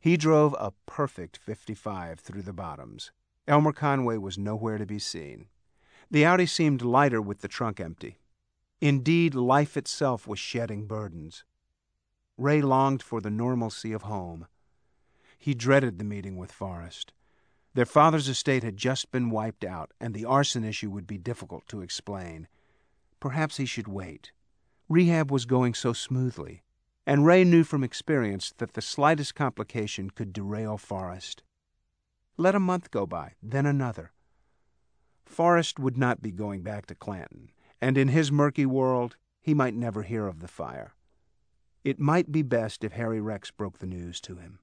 He drove a perfect 55 through the bottoms. Elmer Conway was nowhere to be seen. The Audi seemed lighter with the trunk empty. Indeed, life itself was shedding burdens. Ray longed for the normalcy of home. He dreaded the meeting with Forrest. Their father's estate had just been wiped out, and the arson issue would be difficult to explain. Perhaps he should wait. Rehab was going so smoothly, and Ray knew from experience that the slightest complication could derail Forrest. Let a month go by, then another. Forrest would not be going back to Clanton, and in his murky world, he might never hear of the fire. It might be best if Harry Rex broke the news to him.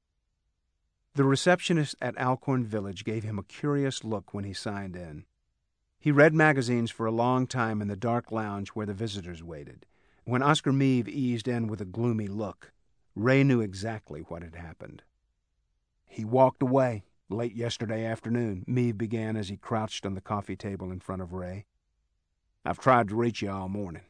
The receptionist at Alcorn Village gave him a curious look when he signed in. He read magazines for a long time in the dark lounge where the visitors waited. When Oscar Meave eased in with a gloomy look, Ray knew exactly what had happened. "He walked away late yesterday afternoon," Meave began as he crouched on the coffee table in front of Ray. "I've tried to reach you all morning."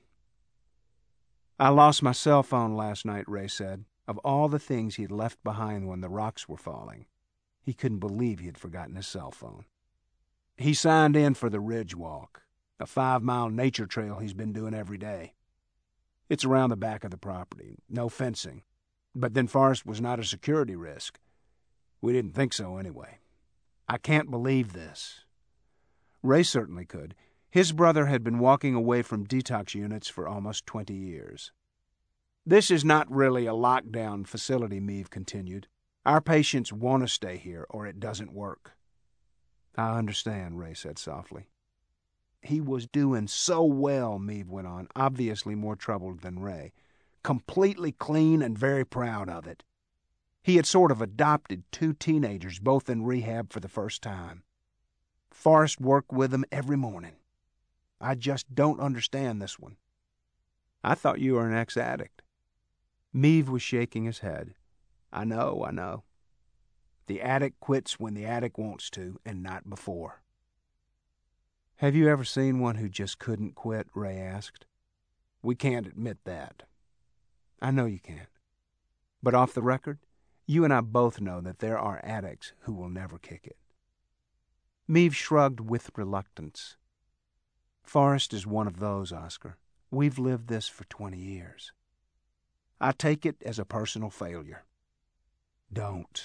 "I lost my cell phone last night," Ray said. Of all the things he had left behind when the rocks were falling, he couldn't believe he had forgotten his cell phone. "He signed in for the Ridge Walk, a 5-mile nature trail he's been doing every day. It's around the back of the property, no fencing. But then Forrest was not a security risk. We didn't think so anyway. I can't believe this." Ray certainly could. His brother had been walking away from detox units for almost 20 years. "This is not really a lockdown facility," Meave continued. "Our patients want to stay here, or it doesn't work." "I understand," Ray said softly. "He was doing so well," Meave went on, obviously more troubled than Ray. "Completely clean and very proud of it. He had sort of adopted 2 teenagers, both in rehab for the first time. Forrest worked with them every morning. I just don't understand this one." "I thought you were an ex-addict." Meave was shaking his head. I know. The addict quits when the addict wants to, and not before." "Have you ever seen one who just couldn't quit?" Ray asked. "We can't admit that." "I know you can't. But off the record, you and I both know that there are addicts who will never kick it." Meave shrugged with reluctance. "Forrest is one of those, Oscar. We've lived this for 20 years. I take it as a personal failure." "Don't."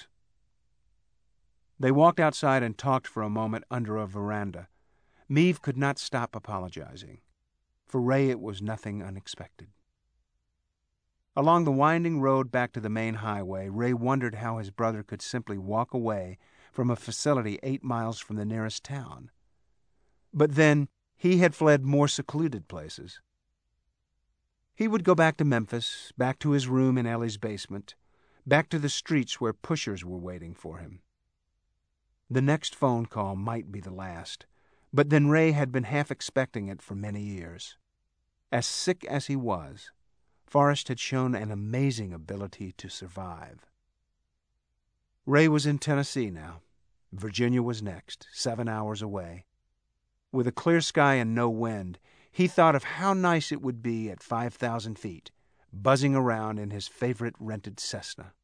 They walked outside and talked for a moment under a veranda. Meave could not stop apologizing. For Ray it was nothing unexpected. Along the winding road back to the main highway, Ray wondered how his brother could simply walk away from a facility 8 miles from the nearest town. But then, he had fled more secluded places. He would go back to Memphis, back to his room in Ellie's basement, back to the streets where pushers were waiting for him. The next phone call might be the last, but then Ray had been half expecting it for many years. As sick as he was, Forrest had shown an amazing ability to survive. Ray was in Tennessee now. Virginia was next, 7 hours away. With a clear sky and no wind, he thought of how nice it would be at 5,000 feet, buzzing around in his favorite rented Cessna.